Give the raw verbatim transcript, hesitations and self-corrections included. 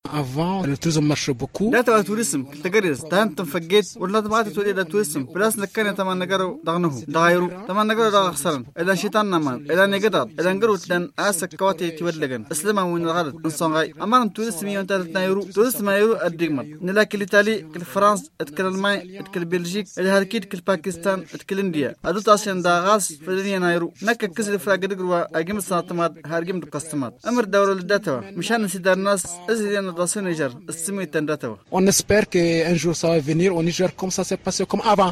Avant, le tourisme marche beaucoup. لا تبغى توريسم تجرز تهم تنفجيت ولا تبغى تولي لا توريسم بلاس نكنا تمن نجرو دغنه دغيرو تمن نجرو دغ خسرن إذا شيطان نمان إذا نجدر إذا نجرو تلن أسك كواتي تولجن إسلام وين الغرض إنسان غاي أما نم توريسم يوم تلت نيرو توريسم ما يرو الدجمة نلاقي الإيطالي كل فرنسا تكل الماي تكل بلجيك الهركيد كل باكستان تكل إنديا أدو تاسين داغاس في الدنيا نيرو نك كسر فراغ دقروا أجمع ساتمات هرجم دقستمات أمر دور الداتوا مشان نسيد الناس إزاي الرسول نجار السمي تنداتوا. On espère qu'un jour ça va venir au Niger comme ça s'est passé comme avant.